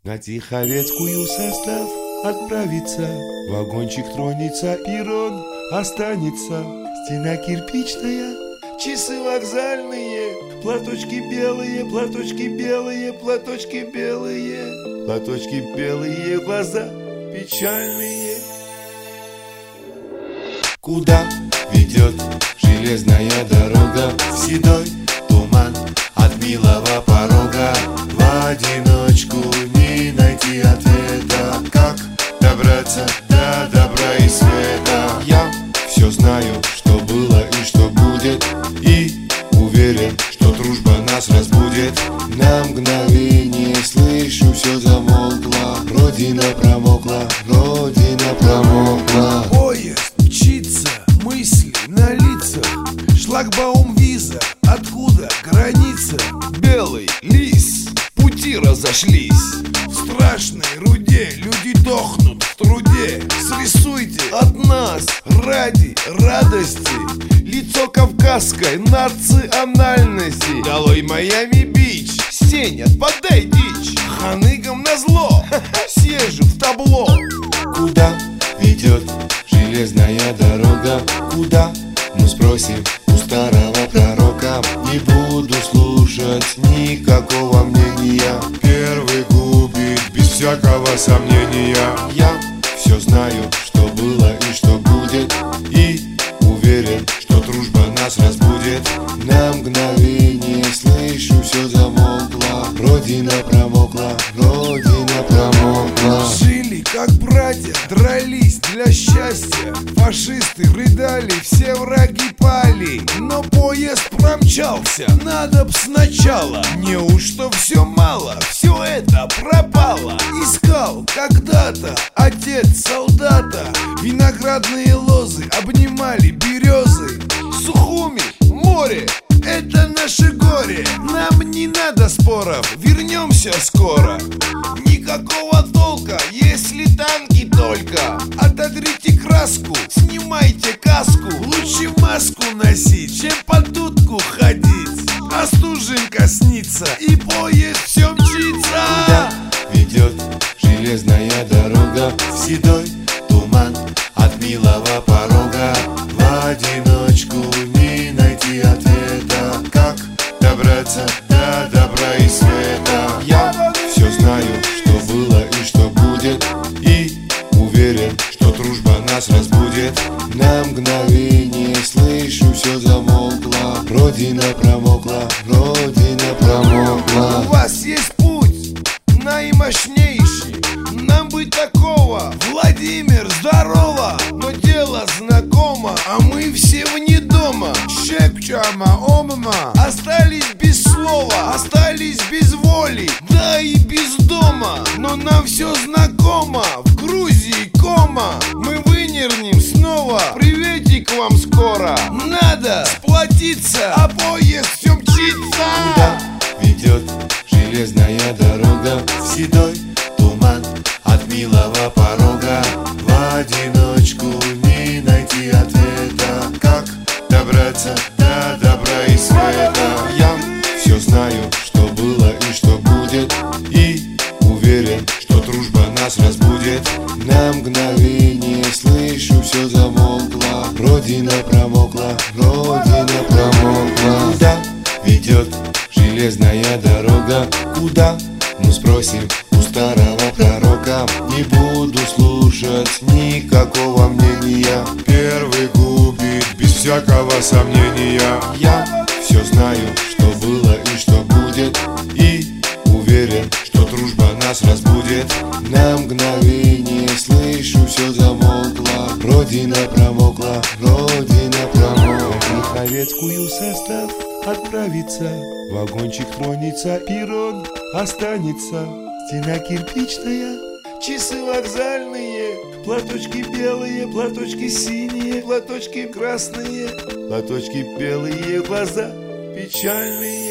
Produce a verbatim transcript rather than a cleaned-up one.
На Тихорецкую состав отправится, вагончик тронется, перрон останется. Стена кирпичная, часы вокзальные, платочки белые, платочки белые, платочки белые, платочки белые, глаза печальные. Куда ведет железная дорога? Седой туман от милого порога. В одиночку не найти ответа. Как добраться до добра и света? Я все знаю, что было и что будет, и уверен, что дружба нас разбудит. На мгновение слышу, все замолкло. Родина промокла, Родина промокла. Поезд мчится, мысли на лицах. Шлагбаум виза, откуда граница? Белый лис, пути разошлись. В страшной руде люди дохнут в труде. Срисуйте от нас ради радости лицо кавказской национальности. Долой Майами-Бич, Сеня, подай дичь. Ханыгам назло, съезжу в табло. Куда ведет железная дорога? Куда? Мы спросим у старого пророка. Не буду слушать никакого мнения. Первый губит без всякого сомнения. Я все знаю, что было и что будет, и уверен, что дружба нас разбудит. На мгновение слышу, все замолкло. Родина промокла, Родина промокла. Жили как братья, дрались для счастья. Фашисты рыдали, все враги пали. Но поезд промчался, надо б сначала. Неужто все мало, все это пропало? Искал когда-то отец солдата. Виноградные лозы обнимали березы. Сухуми, море, это наше горе. Нам не надо споров, вернемся скоро. Никакого толка, если танки только. Отодрите краску, снимайте каску. Лучше маску носить, чем под дудку ходить. А стужинка снится, и поезд все мчится. Куда ведет железная дорога? Седой туман от милого порога. В одиночку не найти ответа. Как добраться до добра и света? Я все знаю, что было и что будет, и уверен, что дружба нас разбудит. На мгновение слышу, все замолкло. Родина промокла, Родина промокла. У вас есть путь наимощнейший. Нам быть такого. Владимир, здорово, но дело знакомо. А мы все вне дома. Шепчама, омма. Остались без слова, остались без воли, да и без дома. Но нам все знакомо. В Грузии кома. Мы вынернем снова. Приветик вам скоро. Надо сплотиться, а поезд все мчится. Куда ведет железная дорога? Седой туман от милого порога. В одиночку не найти ответа. Как добраться до добра и света? Я все знаю, что было и что будет, и уверен, что дружба нас разбудит. На мгновение слышу, все замолкло. Родина промокла, Родина промокла. Куда ведет железная дорога? Куда? Мы спросим у старого пророка. Не буду слушать никакого мнения. Первый губит без всякого сомнения. Я все знаю, что было и что будет, и уверен, что дружба нас разбудит. На мгновение слышу, все замолкло. Родина промокла, Родина промокла. На Тихорецкую состав отправится, вагончик тронется, перрон останется. Стена кирпичная, часы вокзальные, платочки белые, платочки синие, платочки красные, платочки белые, глаза печальные.